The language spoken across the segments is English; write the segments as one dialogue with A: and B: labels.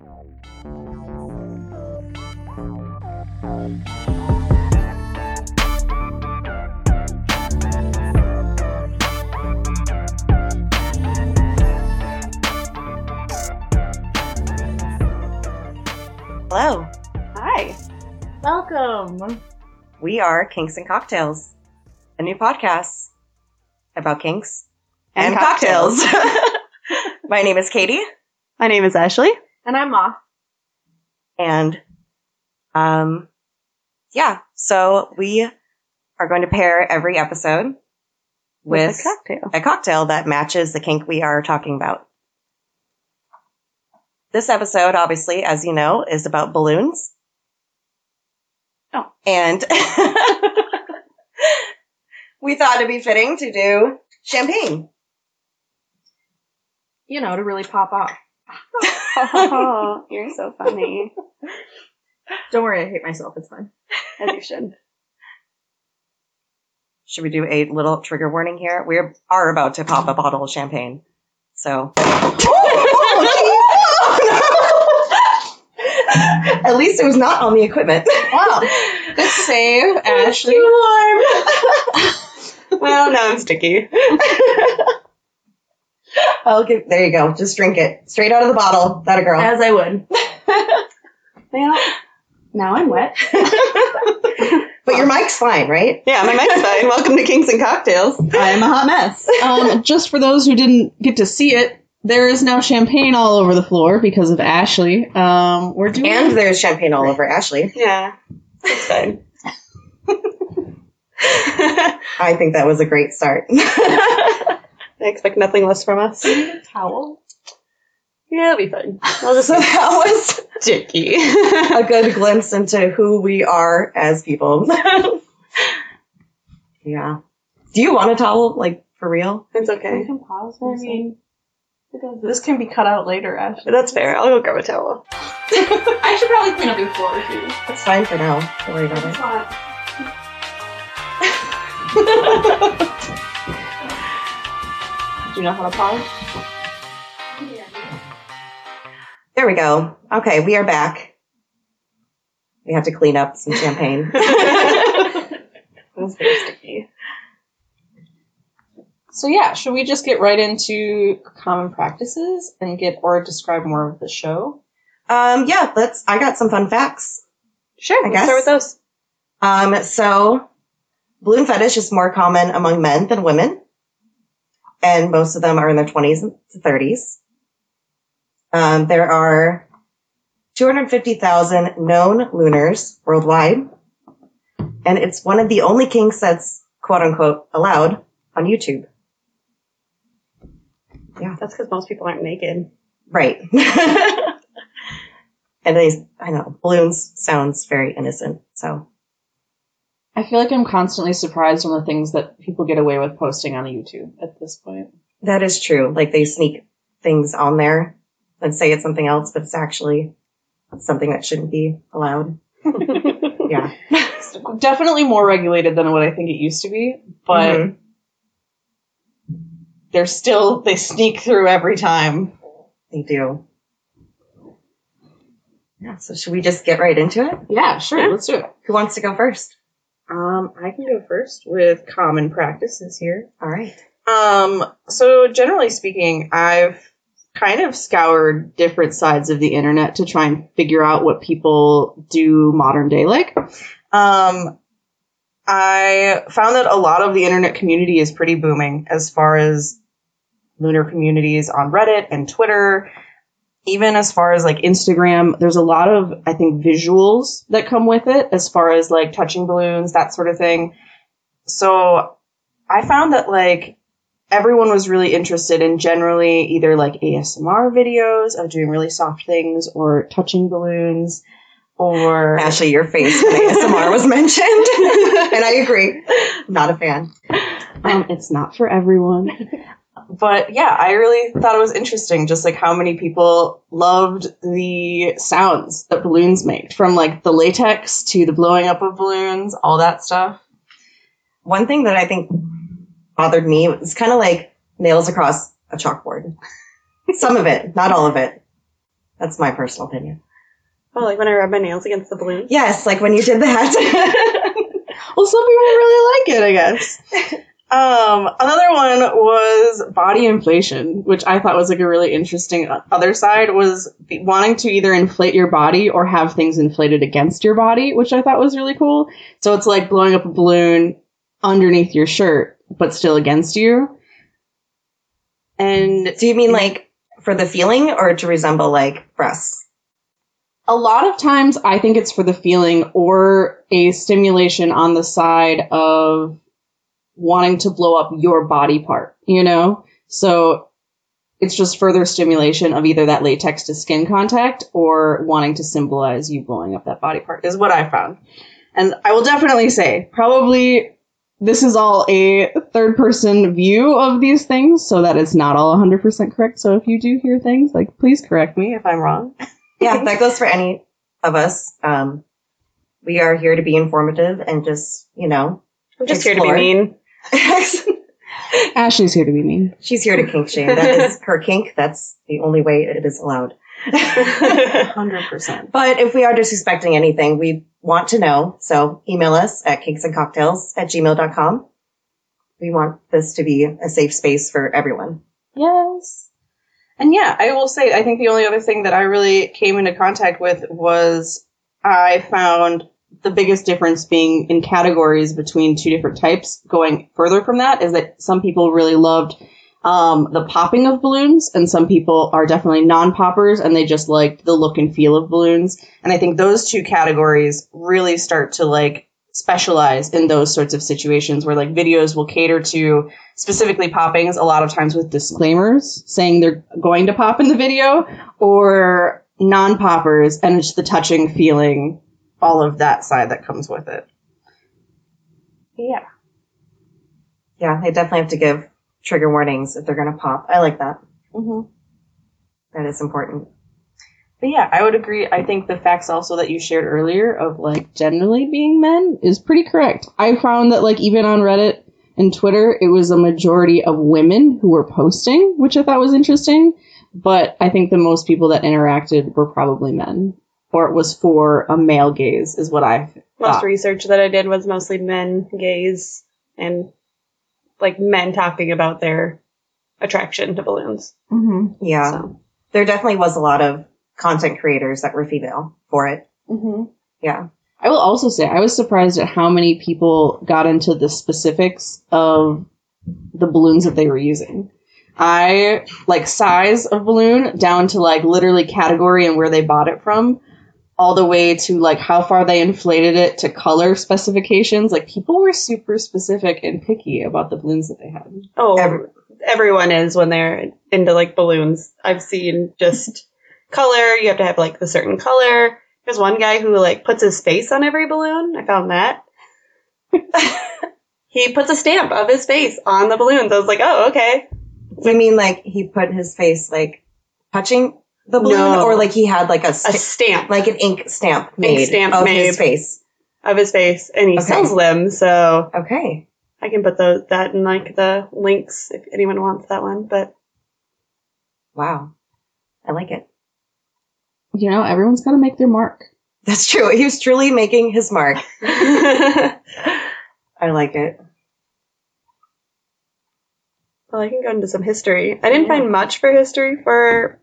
A: Hello.
B: Hi. Welcome.
A: We are Kinks and Cocktails, a new podcast about kinks and cocktails. My name is Katie.
C: My name is Ashley.
B: And I'm Ma.
A: And, so we are going to pair every episode with a cocktail that matches the kink we are talking about. This episode, obviously, as you know, is about balloons.
B: Oh.
A: And we thought it'd be fitting to do champagne.
B: You know, to really pop off.
C: Oh, you're so funny.
B: Don't worry, I hate myself. It's fine.
C: As you should.
A: Should we do a little trigger warning here? We are about to pop a bottle of champagne. So. At least it was not on the equipment.
B: Wow. Good save, Ashley.
C: Well, now I'm sticky.
A: There you go. Just drink it. Straight out of the bottle. That a girl.
B: As I would.
C: Well, now I'm wet.
A: But your mic's fine, right?
C: Yeah, my mic's fine. Welcome to Kinks and Cocktails. I'm a hot mess.
D: Just for those who didn't get to see it, there is now champagne all over the floor because of Ashley.
A: And there's champagne all over Ashley.
C: Yeah, it's fine.
A: I think that was a great start.
C: I expect nothing less from us.
B: Do you need a towel?
C: Yeah, it'll be fine.
A: So that was
C: Sticky.
A: a good glimpse into who we are as people. Yeah. Do you want a towel, like, for real?
C: It's
B: We
C: okay.
B: can pause for a second. This can be cut out later, Ashley.
C: That's fair. I'll go grab a towel.
B: I should probably clean up your floor, too.
A: That's fine for now. Don't worry about
B: It's
A: it.
B: not. Do you know how to pause?
A: There we go. Okay, we are back. We have to clean up some champagne.
C: That's very sticky.
D: So yeah, should we just get right into common practices and describe more of the show?
A: Yeah, I got some fun facts.
C: Sure,
A: I
C: let's
A: guess.
C: start with those.
A: So balloon fetish is more common among men than women. And most of them are in their 20s to 30s. There are 250,000 known looners worldwide. And it's one of the only kinks that's quote unquote allowed on YouTube.
C: Yeah, that's because most people aren't naked.
A: Right. And I know, balloons sounds very innocent, so.
D: I feel like I'm constantly surprised on the things that people get away with posting on YouTube at this point.
A: That is true. Like, they sneak things on there and say it's something else, but it's actually something that shouldn't be allowed. Yeah.
D: Definitely more regulated than what I think it used to be, but they sneak through every time.
A: They do. Yeah, so should we just get right into it?
D: Yeah, sure, let's do it.
A: Who wants to go first?
D: I can go first with common practices here.
A: All right.
D: So generally speaking, I've kind of scoured different sides of the internet to try and figure out what people do modern day like. I found that a lot of the internet community is pretty booming as far as lunar communities on Reddit and Twitter. Even as far as like Instagram, there's a lot of, I think, visuals that come with it as far as like touching balloons, that sort of thing. So I found that like everyone was really interested in generally either like ASMR videos of doing really soft things or touching balloons or...
A: Ashley, your face when ASMR was mentioned. And I agree. Not a fan.
D: It's not for everyone. But yeah, I really thought it was interesting just like how many people loved the sounds that balloons make, from like the latex to the blowing up of balloons, all that stuff.
A: One thing that I think bothered me was kind of like nails across a chalkboard. Some of it, not all of it. That's my personal opinion.
B: Oh, like when I rub my nails against the balloon?
A: Yes, like when you did that.
D: Well, some people really like it, I guess. Another one was body inflation, which I thought was like a really interesting other side, was wanting to either inflate your body or have things inflated against your body, which I thought was really cool. So it's like blowing up a balloon underneath your shirt, but still against you. And
A: Do you mean like for the feeling or to resemble like breasts?
D: a lot of times I think it's for the feeling or a stimulation on the side of wanting to blow up your body part, you know? So it's just further stimulation of either that latex to skin contact or wanting to symbolize you blowing up that body part is what I found. And I will definitely say, probably this is all a third person view of these things, so that is not all 100% correct. So if you do hear things, like, please correct me if I'm wrong.
A: Yeah, that goes for any of us. We are here to be informative and just, you know,
B: I'm just
A: explore.
B: here to be mean.
D: Ashley's here to be mean.
A: She's here to kink shame. That is her kink. That's the only way it is allowed.
D: 100%.
A: But if we are disrespecting anything, we want to know. So email us at kinksandcocktails@gmail.com. We want this to be a safe space for everyone.
D: Yes. And yeah, I will say, I think the only other thing that I really came into contact with was I found the biggest difference being in categories between two different types. Going further from that is that some people really loved the popping of balloons, and some people are definitely non-poppers, and they just liked the look and feel of balloons. And I think those two categories really start to like specialize in those sorts of situations where like videos will cater to specifically poppings, a lot of times with disclaimers saying they're going to pop in the video, or non-poppers and it's the touching, feeling, all of that side that comes with it. Yeah.
A: Yeah, they definitely have to give trigger warnings if they're going to pop. I like that.
D: Mm-hmm.
A: That is important.
D: But yeah, I would agree. I think the facts also that you shared earlier of like generally being men is pretty correct. I found that like even on Reddit and Twitter, it was a majority of women who were posting, which I thought was interesting. But I think the most people that interacted were probably men, or it was for a male gaze is what I
B: Most
D: thought.
B: research that I did was mostly men gaze and like men talking about their attraction to balloons.
D: Mm-hmm.
A: Yeah.
B: So.
A: There definitely was a lot of content creators that were female for it.
D: Mm-hmm.
A: Yeah.
D: I will also say I was surprised at how many people got into the specifics of the balloons that they were using. I like size of balloon down to like literally category and where they bought it from, all the way to like how far they inflated it to color specifications. Like people were super specific and picky about the balloons that they had.
B: Oh, everyone is when they're into like balloons. I've seen just color. You have to have like the certain color. There's one guy who like puts his face on every balloon. I found that. He puts a stamp of his face on the balloons. I was like, oh, okay.
A: You mean like he put his face like touching the balloon,
B: No.
A: or like he had like
B: A stamp
A: like an ink stamp made
B: stamp
A: of
B: made.
A: his face?
B: of his face, and he
A: Okay.
B: sells them. So
A: Okay.
B: I can put that in like the links if anyone wants that one. But
A: Wow. I like it.
D: You know, everyone's got to make their mark.
A: That's true. He was truly making his mark. I like it.
B: Well, I can go into some history. I didn't find much for history for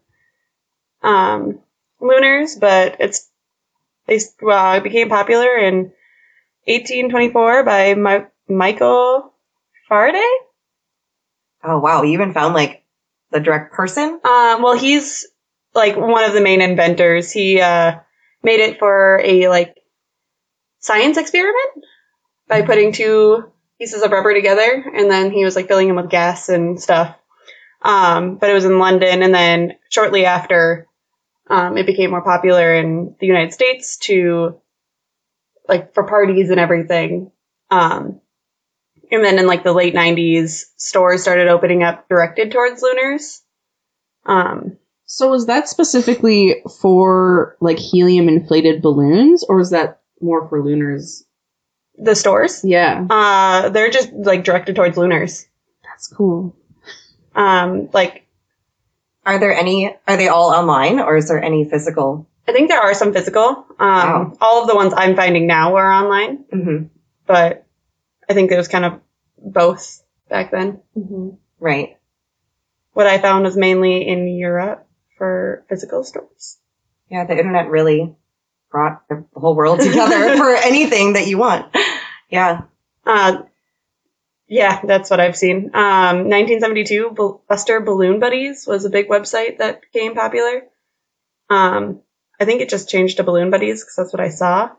B: lunars, but it became popular in 1824 by Michael Faraday.
A: Oh, wow. You even found like the direct person?
B: Well, he's like one of the main inventors. He made it for a like science experiment by putting two pieces of rubber together, and then he was like filling them with gas and stuff. But it was in London, and then shortly after, it became more popular in the United States to like for parties and everything. And then in like the late 90s, stores started opening up directed towards lunars.
D: So was that specifically for like helium inflated balloons, or was that more for lunars?
B: The stores?
D: Yeah.
B: They're just like directed towards lunars.
D: That's cool.
B: Like
A: Are they all online or is there any physical?
B: I think there are some physical.
A: Wow.
B: All of the ones I'm finding now are online,
A: Mm-hmm.
B: but I think there was kind of both back then.
A: Right.
B: What I found was mainly in Europe for physical stores.
A: Yeah, the internet really brought the whole world together for anything that you want. Yeah.
B: Yeah, that's what I've seen. 1972, Buster Balloon Buddies was a big website that became popular. I think it just changed to Balloon Buddies because that's what I saw.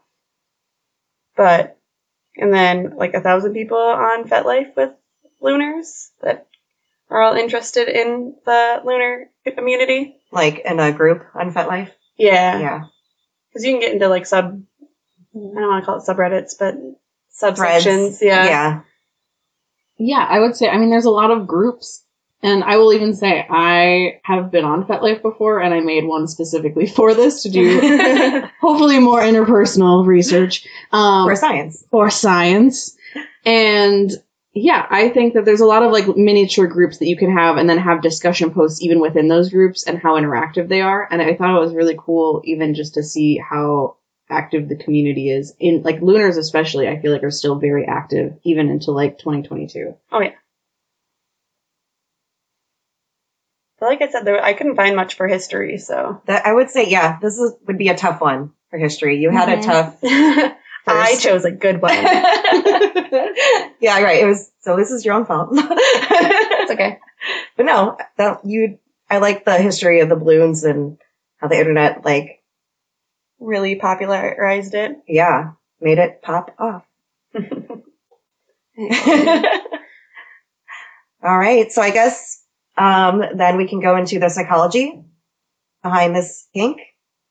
B: And then like 1,000 people on FetLife with Lunars that are all interested in the lunar community.
A: Like in a group on FetLife.
B: Yeah.
A: Yeah.
B: Because you can get into like I don't want to call it subreddits, but
A: Threads.
B: subsections. Yeah.
A: Yeah.
E: Yeah, I would say, I mean, there's a lot of groups, and I will even say I have been on FetLife before, and I made one specifically for this to do hopefully more interpersonal research.
A: For science.
E: For science. And yeah, I think that there's a lot of like miniature groups that you can have and then have discussion posts even within those groups and how interactive they are. And I thought it was really cool even just to see how active the community is in like Lunars especially. I feel like are still very active even into like 2022.
B: Oh yeah. But like I said, I couldn't find much for history, so
A: I would say, yeah, would be a tough one for history. You had a tough.
B: I chose a good one.
A: Yeah, right. So this is your own fault.
B: It's okay.
A: But no, I like the history of the balloons and how the internet
B: Really popularized it.
A: yeah, made it pop off. All right. So I guess, then we can go into the psychology behind this kink.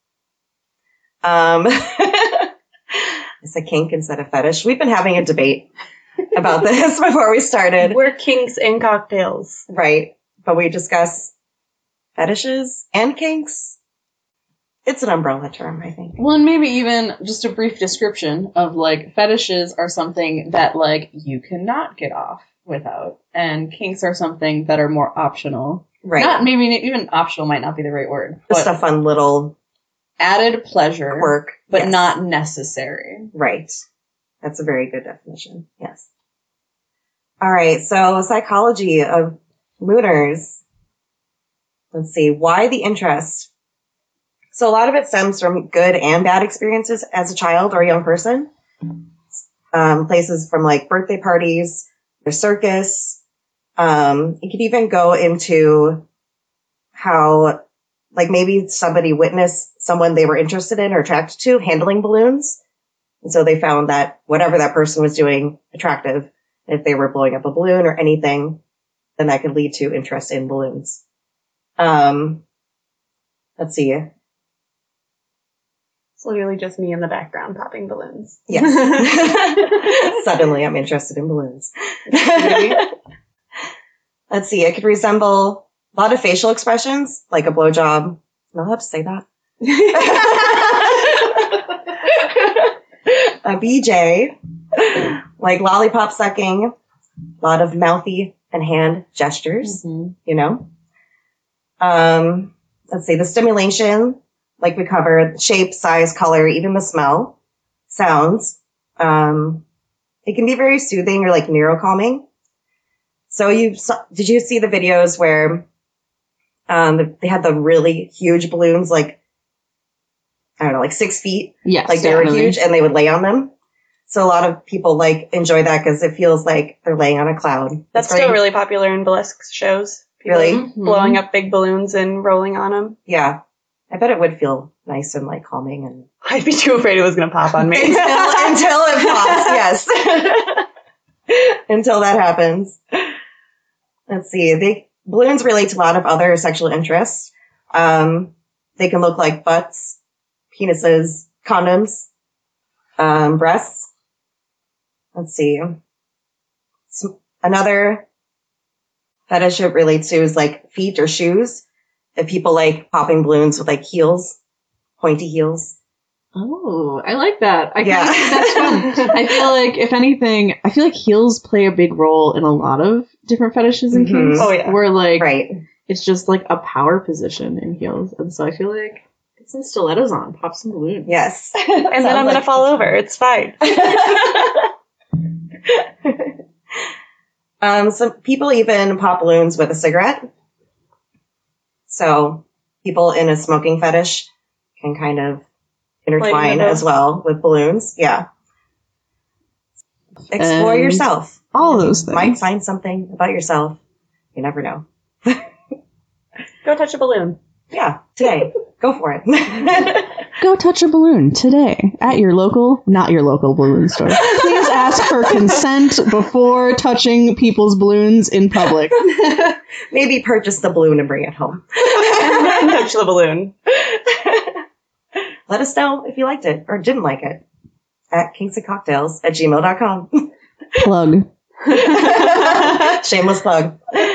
A: It's a kink instead of fetish. We've been having a debate about this before we started.
B: We're kinks and cocktails.
A: Right. But we discuss fetishes and kinks. It's an umbrella term, I think.
E: Well, and maybe even just a brief description of like fetishes are something that like you cannot get off without, and kinks are something that are more optional.
A: Right.
E: Not maybe even optional might not be the right word.
A: Just
E: But
A: a fun little
E: added pleasure,
A: quirk.
E: but
A: Yes.
E: not necessary.
A: Right. That's a very good definition. Yes. All right. So psychology of Lunars. Let's see. Why the interest? So a lot of it stems from good and bad experiences as a child or a young person. Places from like birthday parties, or circus. You could even go into how like maybe somebody witnessed someone they were interested in or attracted to handling balloons. And so they found that whatever that person was doing attractive. If they were blowing up a balloon or anything, then that could lead to interest in balloons. Let's see.
B: It's literally just me in the background popping balloons.
A: Yes. Suddenly I'm interested in balloons. Let's see. It could resemble a lot of facial expressions, like a blowjob. Am I allowed to say that? A BJ, like lollipop sucking, a lot of mouthy and hand gestures, you know. Let's see, the stimulation, like we covered, shape, size, color, even the smell, sounds. It can be very soothing or like neurocalming. So did you see the videos where they had the really huge balloons, like, I don't know, like 6 feet?
E: Yes,
A: Like they were huge and they would lay on them. So a lot of people like enjoy that because it feels like they're laying on a cloud.
B: That's
A: It's very-
B: still really popular in burlesque shows. People
A: Really?
B: blowing up big balloons and rolling on them.
A: Yeah. I bet it would feel nice and like calming and
B: I'd be too afraid it was going to pop on me.
A: until it pops, yes. Until that happens. Let's see. Balloons relate to a lot of other sexual interests. They can look like butts, penises, condoms, breasts. Let's see. Another fetish it relates to is like feet or shoes. If people like popping balloons with like heels, pointy heels.
E: Oh, I like that.
A: Yeah.
E: That's fun. I feel like, if anything, heels play a big role in a lot of different fetishes and
A: Mhm.
E: kinks.
B: Oh, yeah.
E: Where, like,
A: Right.
E: it's just like a power position in heels. And so I feel like get some stilettos on, pop some balloons.
A: Yes.
B: And then I'm going to fall over. It's fine.
A: Some people even pop balloons with a cigarette. So people in a smoking fetish can kind of intertwine as well with balloons. Yeah. Explore
E: And
A: yourself.
E: all those things.
A: Might find something about yourself. You never know.
B: Go touch a balloon.
A: Yeah, today. Go for it.
E: Go touch a balloon today at your local, not your local balloon store. Please ask for consent before touching people's balloons in public.
A: Maybe purchase the balloon and bring it home.
B: Touch the balloon.
A: Let us know if you liked it or didn't like it at kingsandcocktails@gmail.com.
E: Plug.
A: Shameless plug.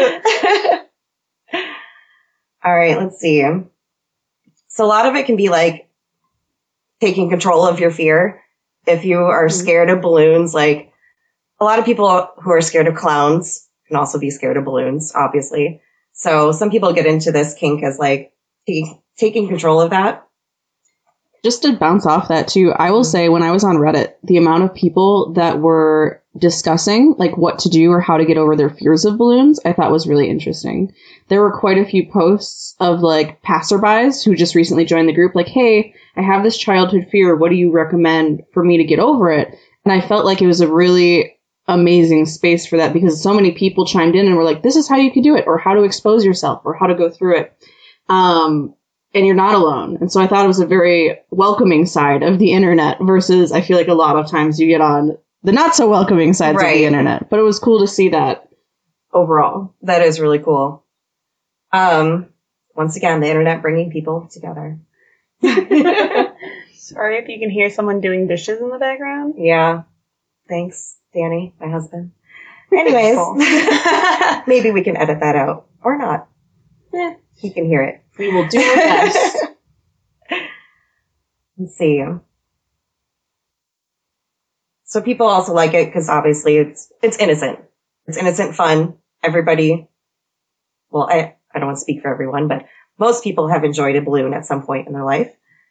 A: All right, let's see. So a lot of it can be like taking control of your fear. If you are scared of balloons, like a lot of people who are scared of clowns can also be scared of balloons, obviously. So some people get into this kink as like taking control of that.
E: Just to bounce off that too, I will say when I was on Reddit, the amount of people that were discussing like what to do or how to get over their fears of balloons, I thought was really interesting. There were quite a few posts of like passerbys who just recently joined the group like, hey, I have this childhood fear. What do you recommend for me to get over it? And I felt like it was a really amazing space for that because so many people chimed in and were like, this is how you can do it or how to expose yourself or how to go through it. And you're not alone. And so I thought it was a very welcoming side of the internet versus I feel like a lot of times you get on the not so welcoming sides of the internet. But it was cool to see that overall.
A: That is really cool. Once again, the internet bringing people together.
B: Sorry if you can hear someone doing dishes in the background.
A: Yeah. Thanks, Danny, my husband. Anyways, maybe we can edit that out or not. He can hear it.
E: We will do our best.
A: Let's see. So people also like it because obviously it's innocent. It's innocent fun. Everybody, well, I don't want to speak for everyone, but most people have enjoyed a balloon at some point in their life.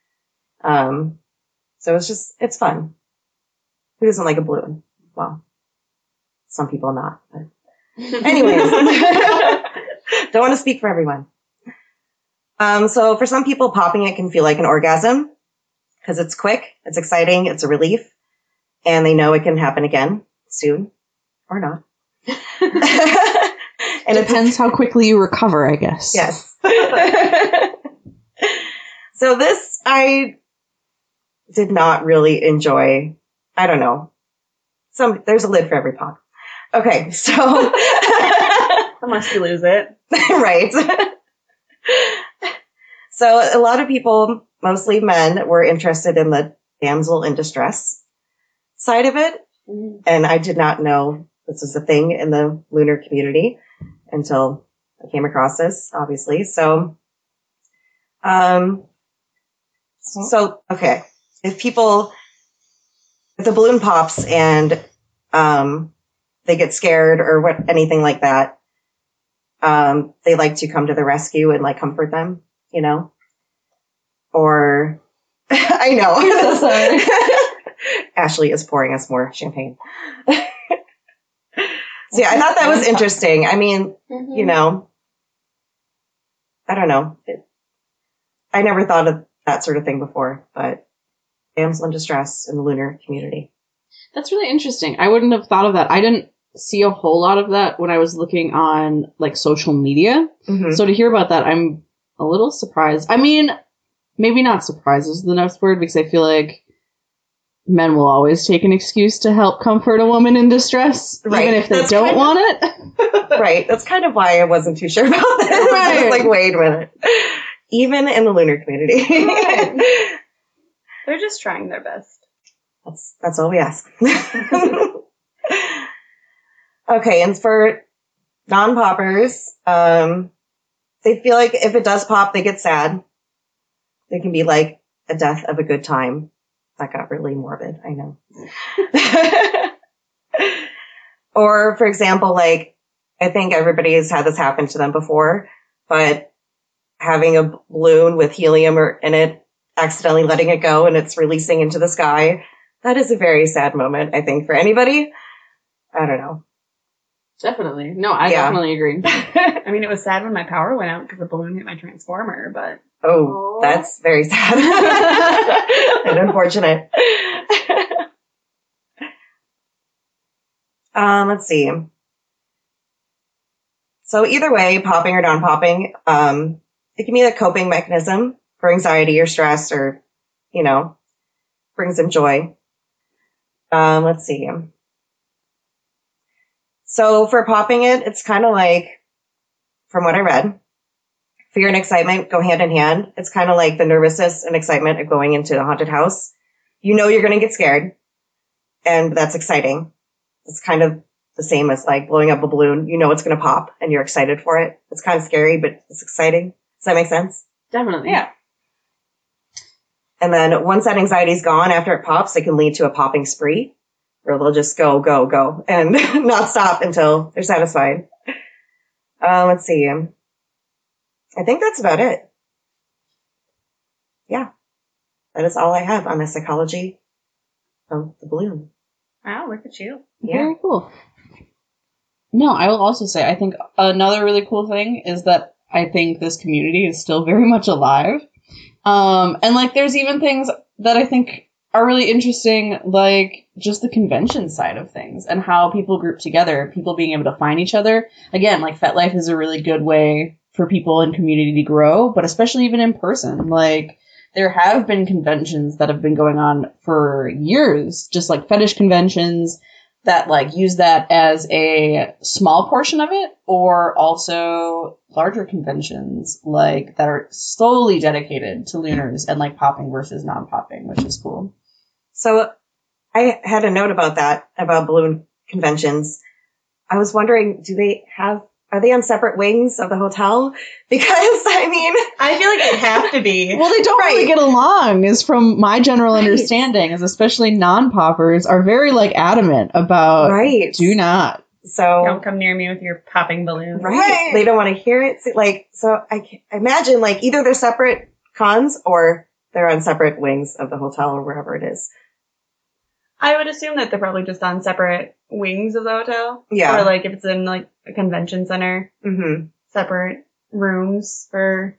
A: So it's fun. Who doesn't like a balloon? Well, some people not. But anyways, don't want to speak for everyone. So for some people, popping it can feel like an orgasm because it's quick, it's exciting, it's a relief, and they know it can happen again soon or not.
E: And it depends how quickly you recover, I guess.
A: Yes. So this, I did not really enjoy. I don't know. There's a lid for every pot. Okay, so.
B: Unless you lose it.
A: Right. So a lot of people, mostly men, were interested in the damsel in distress side of it. And I did not know this was a thing in the lunar community until I came across this, obviously. So, okay. If the balloon pops and, they get scared or anything like that, they like to come to the rescue and like comfort them, you know, or I know.
E: So sorry.
A: Ashley is pouring us more champagne. So yeah, I thought that was interesting. I mean, you know, I don't know. I never thought of that sort of thing before, but damsel in distress in the lunar community.
E: That's really interesting. I wouldn't have thought of that. I didn't see a whole lot of that when I was looking on like social media.
A: Mm-hmm.
E: So to hear about that, I'm a little surprised. I mean, maybe not surprised is the next word because I feel like men will always take an excuse to help comfort a woman in distress,
A: right.
E: even if they don't want it.
A: Right. That's kind of why I wasn't too sure about this.
E: Right.
A: I was like, wait a minute. Even in the lunar community.
B: Right. They're just trying their best.
A: That's all we ask. Okay, and for non-poppers, they feel like if it does pop, they get sad. It can be like a death of a good time. That got really morbid, I know. Or, for example, like, I think everybody has had this happen to them before. but having a balloon with helium in it, accidentally letting it go and it's releasing into the sky, that is a very sad moment, I think, for anybody. I don't know.
E: Definitely. No, I
A: Yeah.
E: definitely agree.
B: I mean, it was sad when my power went out because the balloon hit my transformer, but
A: Oh, that's very sad. And unfortunate. Let's see. So either way, popping or non-popping, it can be a coping mechanism for anxiety or stress or, brings them joy. Let's see. So for popping it, it's kind of like, from what I read, fear and excitement go hand in hand. It's kind of like the nervousness and excitement of going into a haunted house. You know you're going to get scared, and that's exciting. It's kind of the same as like blowing up a balloon. You know it's going to pop, and you're excited for it. It's kind of scary, but it's exciting. Does that make sense?
E: Definitely.
B: yeah.
A: And then once that anxiety's gone, after it pops, it can lead to a popping spree, where they'll just go, go, go, and not stop until they're satisfied. Let's see. I think that's about it. Yeah. That is all I have on the psychology of the balloon.
B: Wow, look at you.
A: Yeah.
E: Very cool. No, I will also say, I think another really cool thing is that I think this community is still very much alive. And like, there's even things that I think are really interesting, like just the convention side of things and how people group together, people being able to find each other. Again, like FetLife is a really good way for people in community to grow, but especially even in person. Like, there have been conventions that have been going on for years, just like fetish conventions that like use that as a small portion of it, or also larger conventions like that are solely dedicated to lunars and like popping versus non-popping, which is cool.
A: So I had a note about that, about balloon conventions. I was wondering, are they on separate wings of the hotel? Because, I mean,
B: I feel like it'd have to be.
E: Well, they don't really get along, is from my general understanding, is especially non-poppers are very like adamant about do not.
A: So
B: Don't come near me with your popping balloon.
A: right. They don't want to hear it. So I imagine like either they're separate cons or they're on separate wings of the hotel or wherever it is.
B: I would assume that they're probably just on separate wings of the hotel.
A: Yeah.
B: Or like if it's in like a convention center,
A: Mm-hmm.
B: separate rooms for.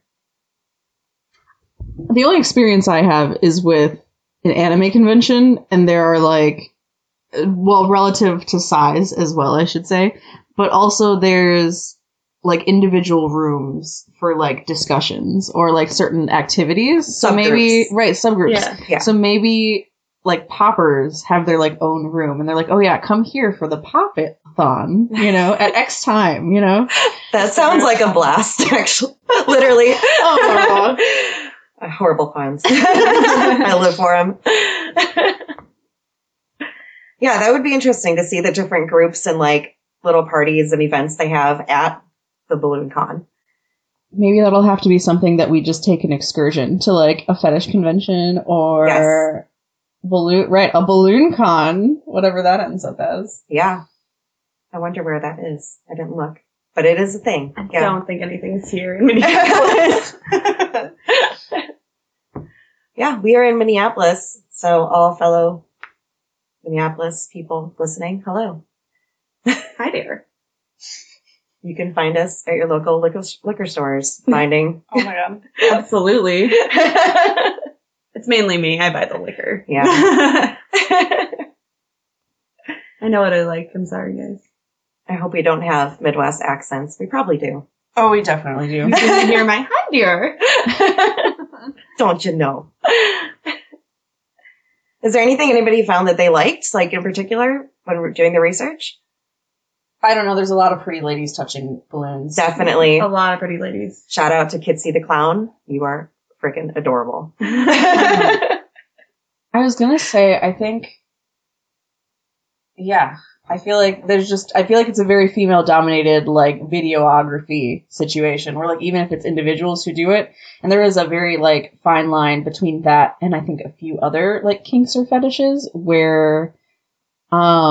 E: The only experience I have is with an anime convention, and there are like, well, relative to size as well, I should say, but also there's like individual rooms for like discussions or like certain activities. So maybe, subgroups.
A: Yeah.
E: So maybe like poppers have their like own room, and they're like, oh yeah, come here for the pop-it-thon, at X time,
A: That sounds like a blast, actually. Literally. Horrible puns. I live for them. Yeah, that would be interesting to see the different groups and like little parties and events they have at the Balloon Con.
E: Maybe that'll have to be something that we just take an excursion to like a fetish convention or a balloon con, whatever that ends up as.
A: Yeah. I wonder where that is. I didn't look. But it is a thing.
B: I
A: Yeah.
B: don't think anything's here in Minneapolis.
A: Yeah, we are in Minneapolis. So all fellow Minneapolis people listening, hello.
B: Hi there.
A: You can find us at your local liquor stores, finding.
B: Oh my god.
E: Absolutely.
B: It's mainly me. I buy the liquor.
A: Yeah.
B: I know what I like. I'm sorry, guys.
A: I hope we don't have Midwest accents. We probably do.
D: Oh, we definitely do.
B: You can hear my hi dear.
A: Don't you know? Is there anything anybody found that they liked, like in particular, when we're doing the research?
E: I don't know. There's a lot of pretty ladies touching balloons.
A: Definitely.
B: A lot of pretty ladies.
A: Shout out to Kitsy the Clown. You are freaking adorable.
E: I was gonna say, I think, I feel like it's a very female dominated like videography situation where like even if it's individuals who do it, and there is a very like fine line between that and I think a few other like kinks or fetishes where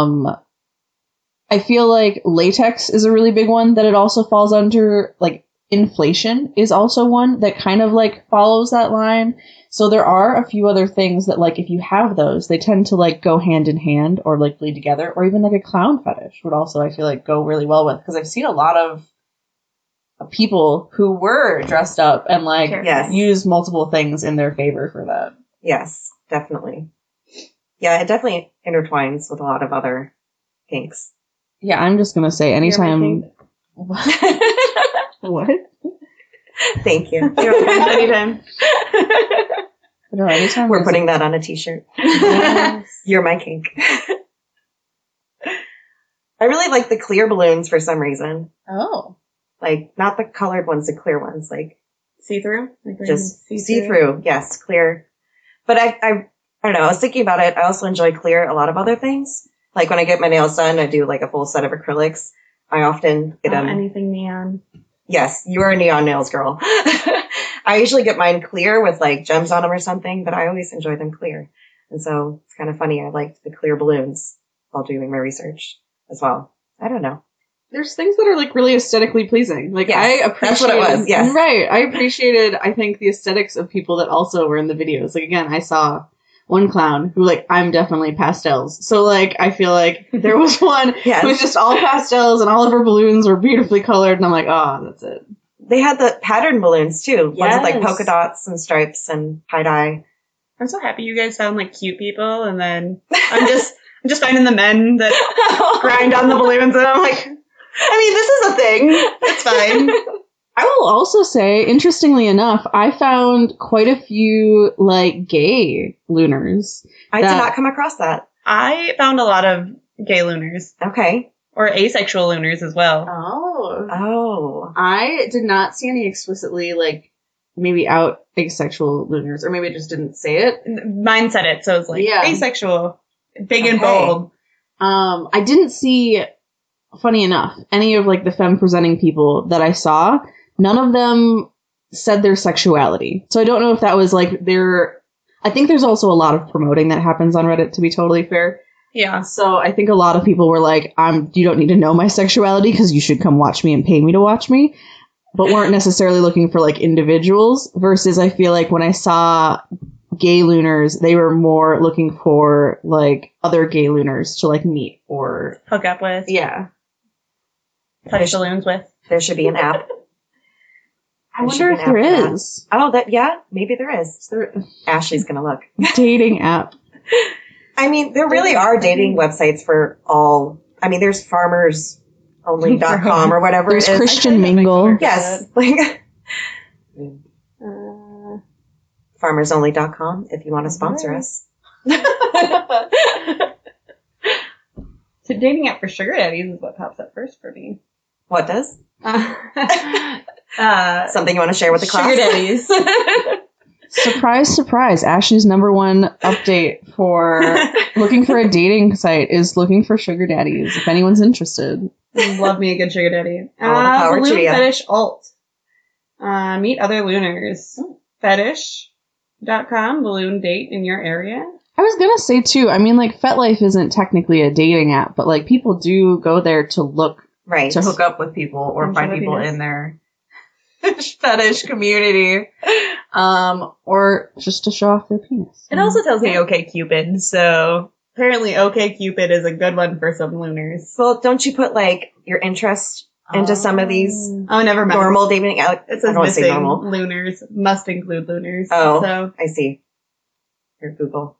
E: I feel like latex is a really big one that it also falls under, like inflation is also one that kind of like follows that line. So there are a few other things that like if you have those, they tend to like go hand in hand or like bleed together, or even like a clown fetish would also, I feel like, go really well with, because I've seen a lot of people who were dressed up and like
A: Yes.
E: use multiple things in their favor for that.
A: Yes, definitely. Yeah, it definitely intertwines with a lot of other kinks.
E: Yeah, I'm just gonna say anytime.
B: You're
E: What?
A: Thank you.
B: Anytime.
E: No, anytime
A: We're
E: there's
A: putting that on a t-shirt. You're my kink. I really like the clear balloons for some reason.
E: Oh.
A: Like, not the colored ones, the clear ones. Like,
B: See-through? Like
A: just see-through. Yes, clear. But I don't know. I was thinking about it. I also enjoy clear a lot of other things. Like when I get my nails done, I do like a full set of acrylics. I often get them.
B: Anything neon.
A: Yes, you are a neon nails girl. I usually get mine clear with like gems on them or something, but I always enjoy them clear. And so it's kind of funny. I liked the clear balloons while doing my research as well. I don't know.
E: There's things that are like really aesthetically pleasing. Like
A: Yes,
E: I appreciated,
A: that's what it was, yes.
E: Right. I appreciated, I think, the aesthetics of people that also were in the videos. Like again, I saw one clown who like, I'm definitely pastels. So like, I feel like there was one
A: Yes.
E: who was just all pastels and all of her balloons were beautifully colored. And I'm like, oh, that's it.
A: They had the pattern balloons too. Ones with like
B: Yes.
A: polka dots and stripes and tie-dye.
B: I'm so happy you guys sound like cute people, and then I'm just finding the men that grind on the balloons, and I'm like, I mean, this is a thing. It's fine.
E: I will also say, interestingly enough, I found quite a few like gay lunars.
A: I did
E: That-
A: not come across that.
B: I found a lot of gay lunars,
A: Okay.
B: or asexual lunars as well.
E: Oh.
A: Oh.
E: I did not see any explicitly like maybe out asexual lunars, or maybe I just didn't say it.
B: Mine said it, so it's like
E: Yeah.
B: asexual, big and
A: Okay.
B: bold.
E: I didn't see, funny enough, any of like the femme presenting people that I saw. None of them said their sexuality. So I don't know if that was like their. I think there's also a lot of promoting that happens on Reddit, to be totally fair.
B: Yeah.
E: So I think a lot of people were like, you don't need to know my sexuality because you should come watch me and pay me to watch me. But weren't necessarily looking for like individuals, versus I feel like when I saw gay lunars, they were more looking for like other gay lunars to like meet or
B: Hook up with,
E: yeah.
B: touch balloons with.
A: There should be an app.
E: I
A: There
E: wonder
A: should
E: if
A: be an
E: there
A: app for that.
E: is.
A: Oh, maybe there is.
E: Is there a
A: Ashley's gonna look.
E: dating app?
A: I mean, there really are dating websites for all. I mean, there's farmersonly.com or whatever
E: There's
A: it is.
E: Christian Mingle.
A: Yes. Like
B: Uh,
A: farmersonly.com if you want to sponsor us.
B: so dating app for sugar daddies is what pops up first for me.
A: What does?
B: Uh,
A: Something you want to share with the class?
B: sugar daddies.
E: Surprise, surprise. Ashley's number one update for looking for a dating site is looking for sugar daddies, if anyone's interested.
B: Love me a good sugar daddy.
A: All the power to
B: Balloon
A: ya.
B: Fetish Alt. Meet other lunars. Fetish.com, balloon date in your area.
E: I was gonna say too, I mean like FetLife isn't technically a dating app, but like people do go there to look
A: Right.
E: to hook up with people or
B: And
E: find
B: show
E: people
B: penis.
E: in their fetish community. Or just to show off their penis.
B: It also tells me OkCupid, so apparently OkCupid is a good one for some lunars.
A: Well, don't you put like your interest into some of these
B: Oh, never mind.
A: normal dating? I
B: It says
A: don't want to say
B: missing
A: normal.
B: lunars. Must include lunars.
A: Oh.
B: So,
A: I see. Your Google.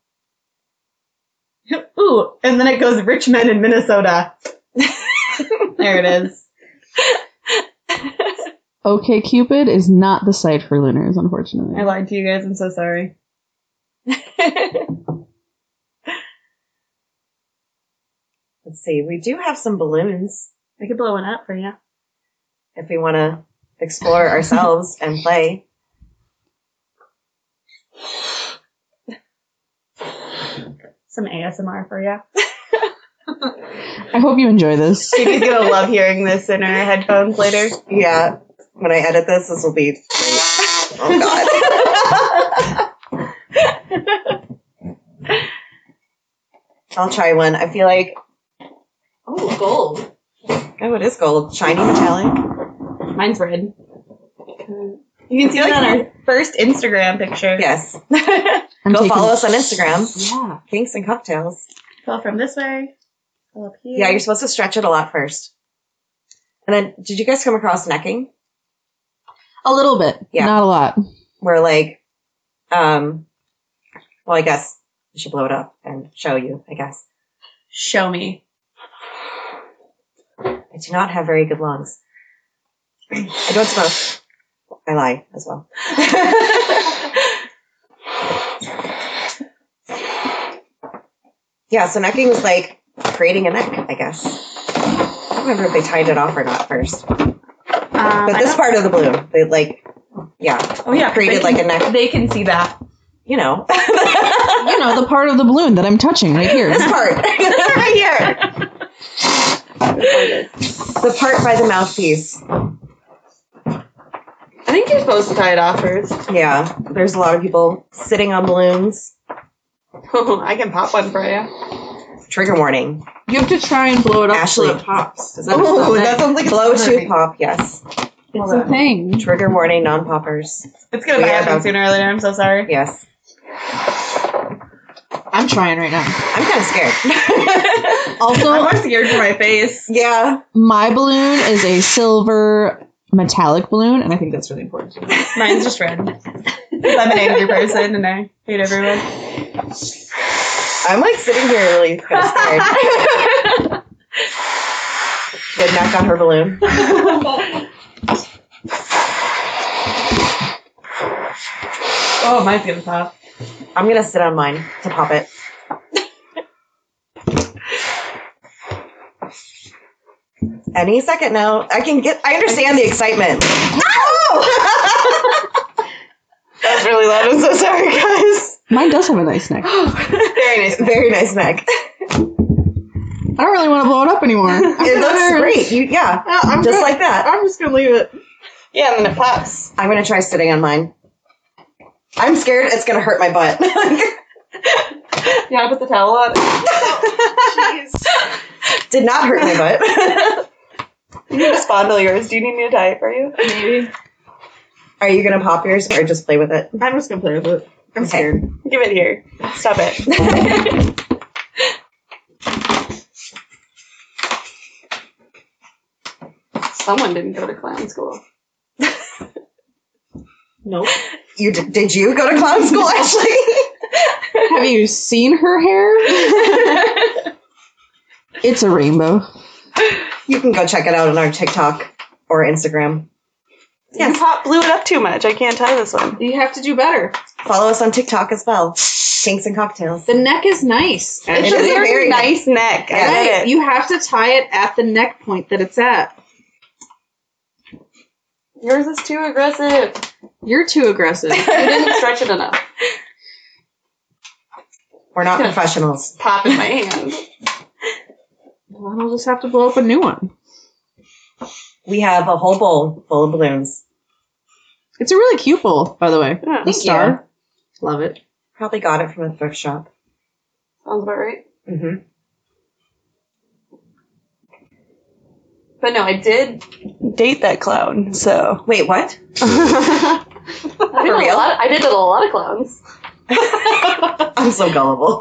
B: ooh, and then it goes rich men in Minnesota. There it is.
E: OkCupid is not the site for lunars, unfortunately.
B: I lied to you guys. I'm so sorry.
A: Let's see. We do have some balloons
B: I could blow one up for you.
A: if we want to explore ourselves and play.
B: Some ASMR for you.
E: I hope you enjoy this.
B: Phoebe's gonna love hearing this in her headphones later.
A: Yeah. When I edit this will be great. Oh, God. I'll try one. I feel like,
E: Oh, gold.
A: oh, it is gold. Shiny metallic.
B: Mine's red. You can see it on our first Instagram picture.
A: Yes.
E: I'm
A: Go
E: taking-
A: follow us on Instagram.
E: Yeah.
A: Kinks and Cocktails.
B: Go from this way. Go up here.
A: Yeah, you're supposed to stretch it a lot first. And then, did you guys come across necking?
E: A little bit.
A: Yeah.
E: Not a lot.
A: Where like, well, I guess I should blow it up and show you, I guess.
B: Show me.
A: I do not have very good lungs. I don't smoke. I lie as well. Yeah, so necking is like creating a neck, I guess. I don't remember if they tied it off or not first. But this part of the balloon, they like, yeah,
B: Oh yeah,
A: created like a neck,
B: They can see that.
A: you know.
E: You know, the part of the balloon that I'm touching right here.
A: This part.
B: Right here.
A: The part by the mouthpiece.
B: I think you're supposed to tie it off first.
A: Yeah, there's a lot of people sitting on balloons.
B: I can pop one for you.
A: Trigger warning.
E: You have to try and blow it up
A: Ashley.
E: so it pops. Is
A: Oh,
E: that
A: sounds like blow to pop, yes.
E: it's a thing.
A: Trigger warning, non-poppers.
B: It's gonna
A: We are
B: happen
A: about-
B: sooner or later. I'm so sorry.
A: Yes.
E: I'm trying right now.
A: I'm kind of scared.
B: I'm
E: Also,
B: more scared for my face.
A: Yeah.
E: my balloon is a silver metallic balloon, and I think that's really important.
B: Mine's just red. 'Cause I'm an angry person and I hate everyone.
A: I'm like sitting here really kind of scared. Good neck on her balloon.
B: Oh, mine's gonna pop.
A: I'm going to sit on mine to pop it. Any second now. I understand the excitement.
B: That was really loud. I'm so sorry, guys.
E: Mine does have a nice neck.
B: Very nice.
A: Very nice neck.
E: I don't really want to blow it up anymore.
A: It looks great.
E: I'm
A: Just
E: good.
A: like that.
E: I'm just gonna leave it.
B: Yeah, and then it pops.
A: I'm going to try sitting on mine. I'm scared it's going to hurt my butt.
B: You wanna put the towel on?
A: Did not hurt my butt.
B: You need to spondle yours. Do you need me to tie it for you? Maybe.
A: Are you going to pop yours or just play with it?
B: I'm just gonna play with it. I'm
A: Okay.
B: scared. Give it here. Stop it. Someone didn't go to clown school.
E: Nope.
A: Did you go to clown school, Ashley?
E: Have you seen her hair? It's a rainbow.
A: You can go check it out on our TikTok or Instagram.
B: You blew it up too much. I can't tie this one.
E: You have to do better.
A: Follow us on TikTok as well. Kinks and Cocktails.
E: The neck is nice.
B: It's
A: It
B: just
A: is
B: a very
A: very
B: nice neck. I
A: Yeah.
B: get
E: Right.
B: it.
E: You have to tie it at the neck point that it's at.
B: Yours is too aggressive.
E: You're too aggressive.
B: You didn't stretch it enough.
A: We're not professionals.
B: Pop in my hand.
E: Well, I'll just have to blow up a new one.
A: We have a whole bowl full of balloons.
E: It's a really cute bowl, by the way.
B: Yeah,
E: The
A: thank
E: star. Love it.
A: Probably got it from a thrift shop.
B: sounds about right.
A: Mm-hmm.
B: But no, I did date that clown, so.
A: Wait, what?
B: I
A: For real?
B: I did a lot of clowns.
A: I'm so gullible.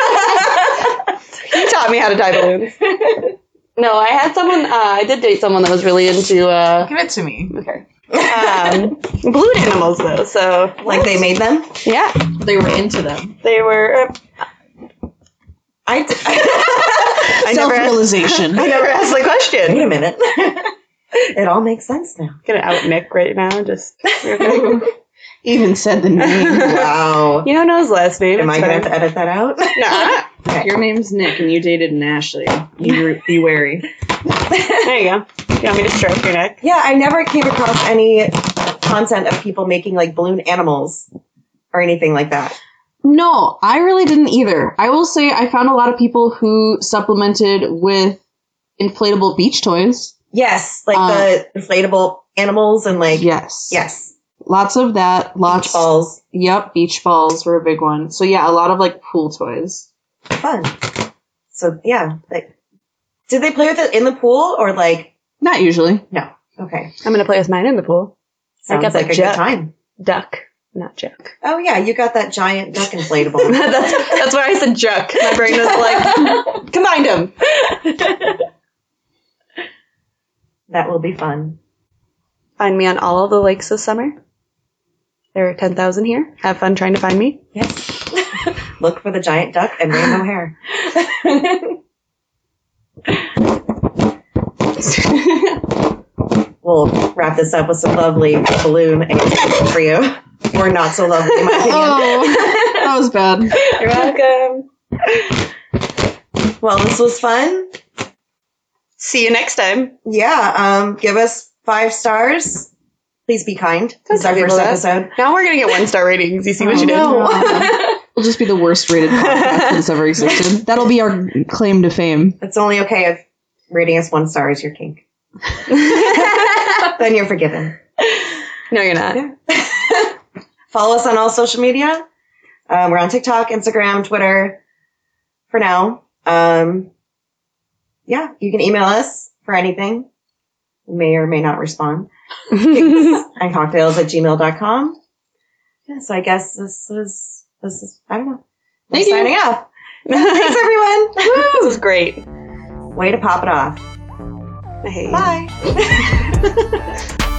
B: He taught me how to tie balloons. No, I had someone, I did date someone that was really into,
E: Give it to me.
B: okay. Balloon animals though, so.
A: Like they made them?
B: Yeah,
E: They were into them.
B: they were,
A: I never asked,
E: Self-realization.
B: I never asked the question.
A: wait a minute. It all makes sense now.
B: Gonna out Nick right now, just.
E: Even said the name.
A: Wow.
B: You don't know his last name.
A: Am I
B: it's
A: going to
B: fine.
A: edit that out?
B: Nah.
E: Your name's Nick, and you dated an Ashley. Be wary.
B: There you go. You want me to stroke your neck?
A: Yeah, I never came across any content of people making like balloon animals or anything like that.
E: No, I really didn't either. I will say I found a lot of people who supplemented with inflatable beach toys.
A: Yes, like the inflatable animals and like
E: Yes. Lots of that. Lots.
A: beach balls.
E: Yep, beach balls were a big one. So yeah, a lot of like pool toys.
A: Fun. So yeah, like, did they play with it in the pool or like
E: Not usually.
A: no? Okay,
B: I'm gonna play with mine in the pool.
A: Sounds
B: got
A: like
B: the
A: a
B: jet.
A: good time.
B: Duck, not Jack.
A: Oh yeah, you got that giant duck inflatable.
B: That's why I said Juck. My brain was like, combined them.
A: That will be fun.
B: Find me on all of the lakes this summer. There are 10,000 here. Have fun trying to find me.
A: Yes. Look for the giant duck and rainbow hair. We'll wrap this up with some lovely balloon ASMR for you. Or not so lovely, in my opinion.
E: Oh, that was bad.
B: You're welcome.
A: Well, this was fun.
B: See you next time.
A: Yeah, give us 5 stars. Please be kind. This is our
B: tell
A: first
B: people that.
A: episode.
B: Now we're going to get 1-star ratings. You see what you did?
A: No.
E: We'll just be the worst rated podcast that's ever existed. That'll be our claim to fame.
A: It's only okay if rating us 1 star is your kink. Then you're forgiven.
B: No, you're not.
A: Follow us on all social media. We're on TikTok, Instagram, Twitter for now. Yeah, you can email us for anything. We may or may not respond. And cocktails@gmail.com. Yeah, so I guess this is I don't know. We're
E: Thank you.
A: signing off. Thanks everyone.
B: This was great.
A: Way to pop it off.
B: I hate you.
A: Bye.